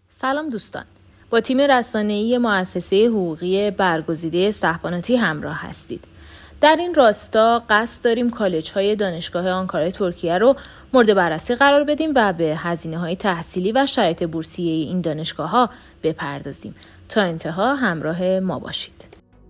سلام دوستان، با تیم رسانه‌ای مؤسسه حقوقی برگزیده استحباناتی همراه هستید. در این راستا قصد داریم کالج‌های دانشگاه آنکارا ترکیه رو مورد بررسی قرار بدیم و به هزینه‌های تحصیلی و شرایط بورسیه این دانشگاه‌ها بپردازیم. تا انتها همراه ما باشید.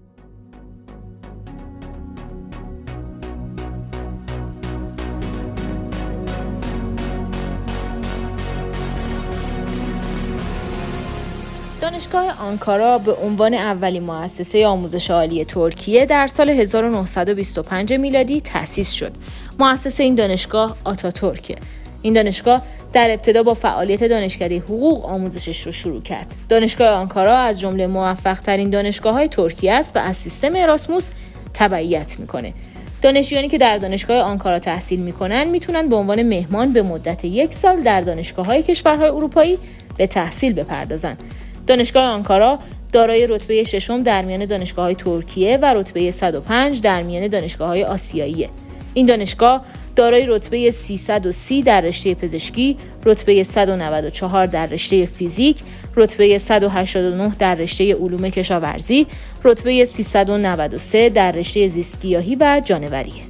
دانشگاه آنکارا به عنوان اولین مؤسسه آموزش عالی ترکیه در سال 1925 میلادی تأسیس شد. مؤسس این دانشگاه آتاتورک. این دانشگاه در ابتدا با فعالیت دانشکده حقوق آموزشش رو شروع کرد. دانشگاه آنکارا از جمله موفق‌ترین دانشگاه‌های ترکیه است و از سیستم اراسموس تبعیت میکنه. دانشجویانی که در دانشگاه آنکارا تحصیل میکنن میتونن به عنوان مهمان به مدت 1 سال در دانشگاه‌های کشورهای اروپایی به تحصیل بپردازن. دانشگاه آنکارا دارای رتبه 6 در میان دانشگاه‌های ترکیه و رتبه 105 در میان دانشگاه‌های آسیاییه. این دانشگاه دارای رتبه 330 در رشته پزشکی، رتبه 194 در رشته فیزیک، رتبه 189 در رشته علوم کشاورزی، رتبه 393 در رشته زیستگیاهی و جانوریه.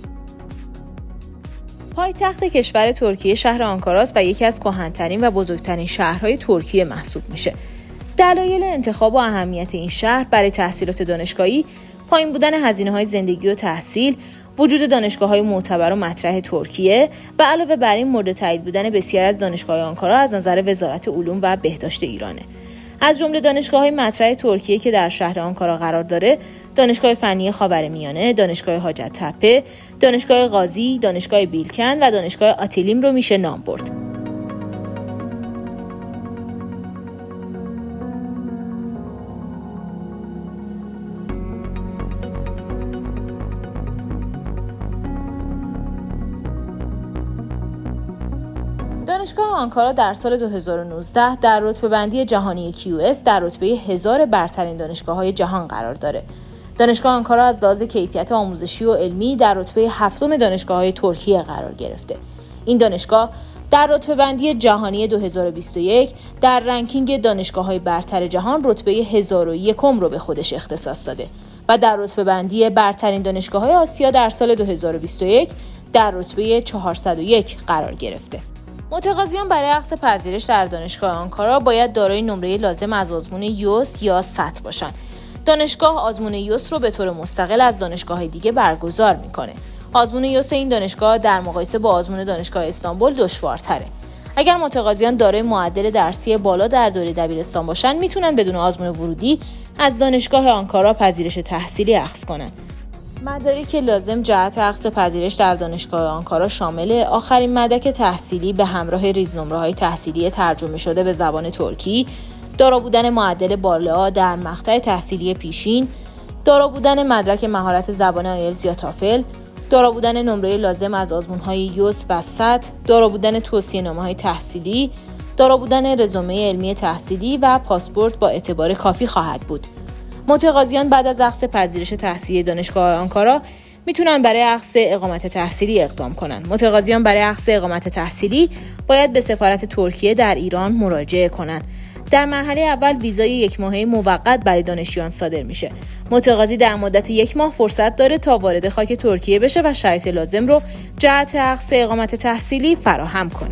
پایتخت کشور ترکیه شهر آنکاراست و یکی از کهن‌ترین و بزرگترین شهرهای ترکیه محسوب میشه. دلایل انتخاب و اهمیت این شهر برای تحصیلات دانشگاهی، پایین بودن هزینه‌های زندگی و تحصیل، وجود دانشگاه‌های معتبر و مطرح ترکیه و علاوه بر این مورد تایید بودن بسیار از دانشگاه‌های آنکارا از نظر وزارت علوم و بهداشت ایرانه. از جمله دانشگاه‌های مطرح ترکیه که در شهر آنکارا قرار داره، دانشگاه فنی خاورمیانه، دانشگاه حاجت تپه، دانشگاه قاضی، دانشگاه بیلکن و دانشگاه آتیلیم رو میشه نام برد. دانشگاه آنکارا در سال 2019 در رتبه بندی جهانی QS در رتبه 1000 برترین دانشگاه‌های جهان قرار داره. دانشگاه آنکارا از لحاظ کیفیت آموزشی و علمی در رتبه 7 دانشگاه‌های ترکیه قرار گرفته. این دانشگاه در رتبه بندی جهانی 2021 در رنکینگ دانشگاه‌های برتر جهان رتبه 1001 رو به خودش اختصاص داده و در رتبه بندی برترین دانشگاه‌های آسیا در سال 2021 در رتبه 401 قرار گرفته. متقاضیان برای اخذ پذیرش در دانشگاه آنکارا باید دارای نمره لازم از آزمون یوس یا سات باشن. دانشگاه آزمون یوس رو به طور مستقل از دانشگاه‌های دیگه برگزار میکنه. آزمون یوس این دانشگاه در مقایسه با آزمون دانشگاه استانبول دشوارتره. اگر متقاضیان دارای معدل درسی بالا در دوره دبیرستان باشن میتونن بدون آزمون ورودی از دانشگاه آنکارا پذیرش تحصیلی اخذ کنن. مدارک لازم جهت اخذ پذیرش در دانشگاه آنکارا شامل آخرین مدرک تحصیلی به همراه ریزنمره‌های تحصیلی ترجمه شده به زبان ترکی، دارا بودن معدل بالا در مقطع تحصیلی پیشین، دارا بودن مدرک مهارت زبان آیلتس یا تافل، دارا بودن نمره لازم از آزمون‌های یوس و سات، دارا بودن توصیه‌نامه‌های تحصیلی، دارا بودن رزومه علمی تحصیلی و پاسپورت با اعتبار کافی خواهد بود. متقاضیان بعد از اخذ پذیرش تحصیلی دانشگاه آنکارا میتونن برای اخذ اقامت تحصیلی اقدام کنن. متقاضیان برای اخذ اقامت تحصیلی باید به سفارت ترکیه در ایران مراجعه کنن. در مرحله اول ویزای 1 ماهه موقت برای دانشجویان صادر میشه. متقاضی در مدت 1 ماه فرصت داره تا وارد خاک ترکیه بشه و شرایط لازم رو جهت اخذ اقامت تحصیلی فراهم کنه.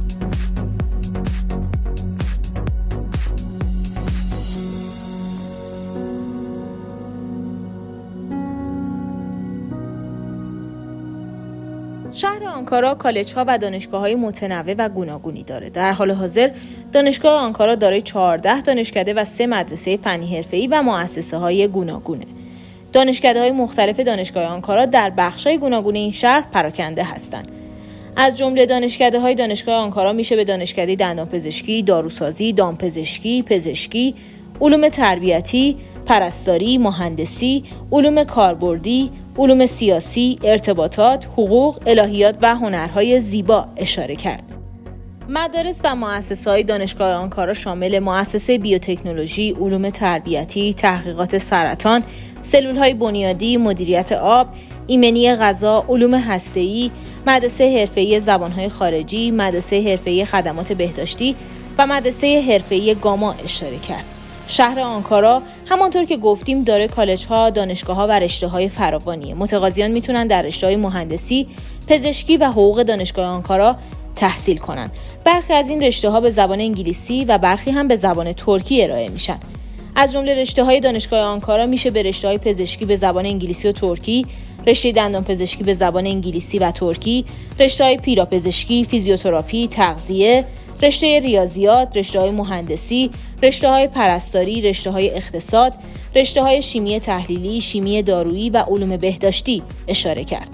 شهر آنکارا کالج‌ها و دانشگاه‌های متنوع و گوناگونی داره. در حال حاضر دانشگاه آنکارا دارای 14 دانشکده و 3 مدرسه فنی حرفه‌ای و مؤسسه‌های گوناگونه. دانشکده‌های مختلف دانشگاه آنکارا در بخش‌های گوناگون این شهر پراکنده هستند. از جمله دانشکده‌های دانشگاه آنکارا میشه به دانشکده دندانپزشکی، داروسازی، دامپزشکی، پزشکی، علوم تربیتی، پرستاری، مهندسی، علوم کاربردی، علوم سیاسی، ارتباطات، حقوق، الهیات و هنرهای زیبا اشاره کرد. مدارس و مؤسسه‌های دانشگاه آنکارا شامل مؤسسه بیوتکنولوژی، علوم تربیتی، تحقیقات سرطان، سلول‌های بنیادی، مدیریت آب، ایمنی غذا، علوم هسته‌ای، مدرسه حرفه‌ای زبان‌های خارجی، مدرسه حرفه‌ای خدمات بهداشتی و مدرسه حرفه‌ای گاما اشاره کرد. شهر آنکارا همانطور که گفتیم داره کالج‌ها، دانشگاه‌ها و رشته‌های فراوانیه. متقاضیان میتونن در رشته‌های مهندسی، پزشکی و حقوق دانشگاه آنکارا تحصیل کنن. برخی از این رشته‌ها به زبان انگلیسی و برخی هم به زبان ترکی ارائه میشن. از جمله رشته‌های دانشگاه آنکارا میشه به رشته‌های پزشکی به زبان انگلیسی و ترکی، رشته دندانپزشکی به زبان انگلیسی و ترکی، رشته‌های پیراپزشکی، فیزیوتراپی، تغذیه، رشته ریاضیات، رشته‌های مهندسی، رشته‌های پرستاری، رشته‌های اقتصاد، رشته‌های شیمی تحلیلی، شیمی دارویی و علوم بهداشتی اشاره کرد.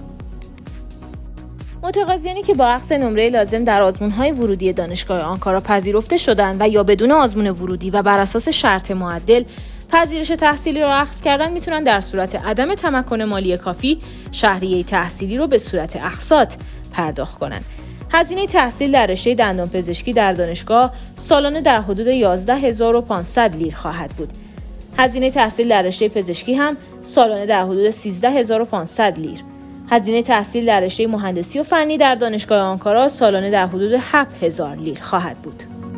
متقاضیانی که با اخذ نمره لازم در آزمون‌های ورودی دانشگاه آنکارا پذیرفته شدند و یا بدون آزمون ورودی و بر اساس شرط معدل پذیرش تحصیلی را اخذ کردن میتونن در صورت عدم تمکن مالی کافی شهریه تحصیلی رو به صورت اقساط پرداخت کنند. هزینه تحصیل در رشته دندانپزشکی در دانشگاه سالانه در حدود 11500 لیر خواهد بود. هزینه تحصیل در رشته پزشکی هم سالانه در حدود 13500 لیر. هزینه تحصیل در رشته مهندسی و فنی در دانشگاه آنکارا سالانه در حدود 7000 لیر خواهد بود.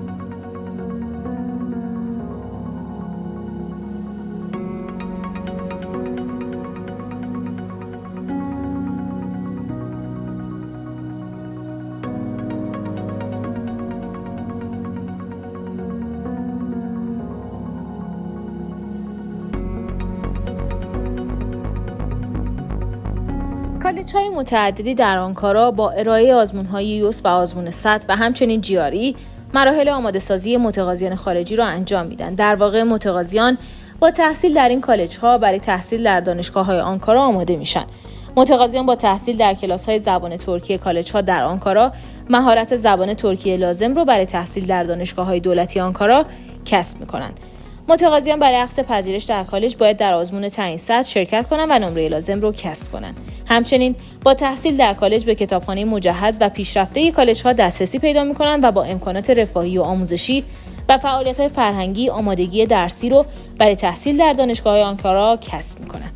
کالج‌های متعددی در آنکارا با ارائه آزمون‌های یوس و آزمون سطح و همچنین GRE مراحل آماده‌سازی متقاضیان خارجی را انجام میدن. در واقع متقاضیان با تحصیل در این کالج‌ها برای تحصیل در دانشگاه‌های آنکارا آماده میشن. متقاضیان با تحصیل در کلاس‌های زبان ترکی کالج‌ها در آنکارا مهارت زبان ترکی لازم رو برای تحصیل در دانشگاه‌های دولتی آنکارا کسب می‌کنن. متقاضیان برای اخذ پذیرش در کالج باید در آزمون تعیین سطح شرکت کنند و نمره لازم رو کسب کنند. همچنین با تحصیل در کالج به کتابخانه مجهز و پیشرفته کالج‌ها دسترسی پیدا می‌کنند و با امکانات رفاهی و آموزشی و فعالیت‌های فرهنگی آمادگی درسی رو برای تحصیل در دانشگاه‌های آنکارا کسب می‌کنند.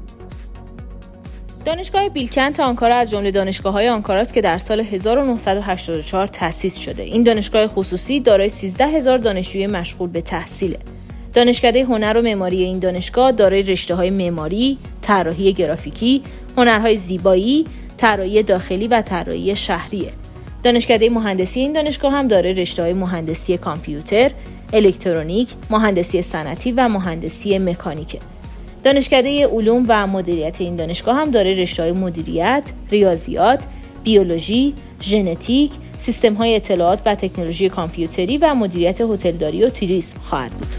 دانشگاه بیلکنت آنکارا از جمله دانشگاه‌های آنکارا است که در سال 1984 تأسیس شده. این دانشگاه خصوصی دارای 13000 دانشجوی مشغول به تحصیله. دانشکده هنر و معماری این دانشگاه دارای رشته‌های معماری، طراحی گرافیکی، هنرهای زیبایی، طراحی داخلی و طراحی شهریه. دانشکده مهندسی این دانشگاه هم دارای رشته‌های مهندسی کامپیوتر، الکترونیک، مهندسی صنعتی و مهندسی مکانیکه. دانشکده علوم و مدیریت این دانشگاه هم دارای رشته‌های مدیریت، ریاضیات، بیولوژی، ژنتیک، سیستم‌های اطلاعات و تکنولوژی کامپیوتری و مدیریت هتلداری و توریسم خواهد بود.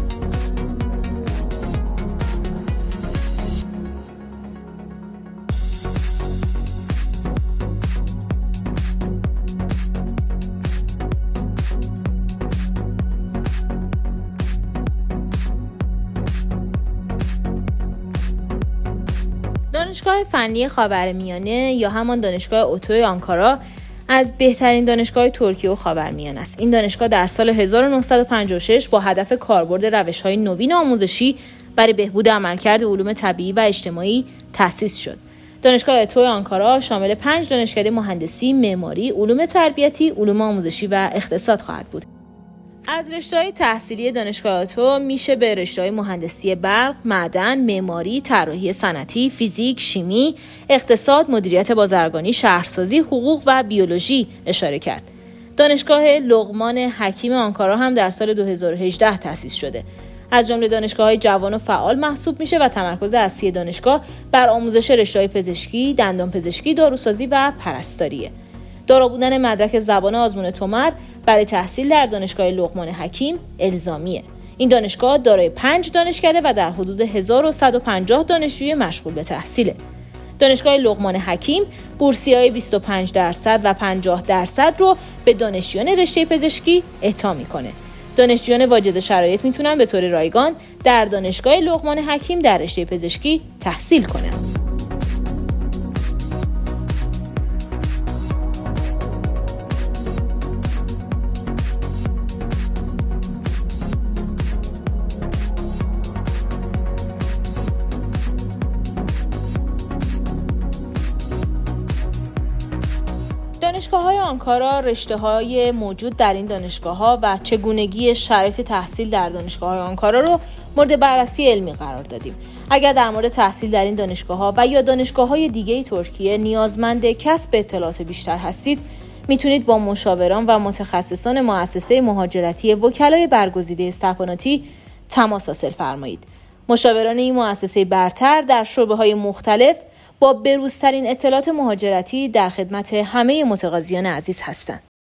دانشگاه فنی خاورمیانه یا همان دانشگاه اوتو آنکارا از بهترین دانشگاه ترکیه و خاورمیانه است. این دانشگاه در سال 1956 با هدف کاربرد روش‌های نوین آموزشی برای بهبود عملکرد علوم طبیعی و اجتماعی تأسیس شد. دانشگاه اوتو آنکارا شامل 5 دانشکده مهندسی، معماری، علوم تربیتی، علوم آموزشی و اقتصاد خواهد بود. از رشته‌های تحصیلی دانشگاه اوتو میشه به رشته‌های مهندسی برق، معدن، معماری، طراحی صنعتی، فیزیک، شیمی، اقتصاد، مدیریت بازرگانی، شهرسازی، حقوق و بیولوژی اشاره کرد. دانشگاه لقمان حکیم آنکارا هم در سال 2018 تأسیس شده. از جمله دانشگاه‌های جوان و فعال محسوب میشه و تمرکز اصلی دانشگاه بر آموزش رشته‌های پزشکی، دندانپزشکی، داروسازی و پرستاریه. دارا بودن مدرک زبان آزمون تومر برای تحصیل در دانشگاه لقمان حکیم الزامیه. این دانشگاه دارای 5 دانشکده و در حدود 1150 دانشجوی مشغول به تحصیله. دانشگاه لقمان حکیم بورسیه‌های 25% و 50% رو به دانشجویان رشته پزشکی اعطا میکنه. دانشجویان واجد شرایط میتونن به طور رایگان در دانشگاه لقمان حکیم در رشته پزشکی تحصیل کنند. دانشگاه‌های آنکارا رشته‌های موجود در این دانشگاه‌ها و چگونگی شرایط تحصیل در دانشگاه‌های آنکارا رو مورد بررسی علمی قرار دادیم. اگر در مورد تحصیل در این دانشگاه‌ها و یا دانشگاه‌های دیگه ترکیه نیازمند کسب اطلاعات بیشتر هستید، میتونید با مشاوران و متخصصان مؤسسه مهاجرتی وکلای برگزیده استپاناتی تماس حاصل فرمایید. مشاوران این مؤسسه برتر در شعبه‌های مختلف با بروزترین اطلاعات مهاجرتی در خدمت همه متقاضیان عزیز هستند.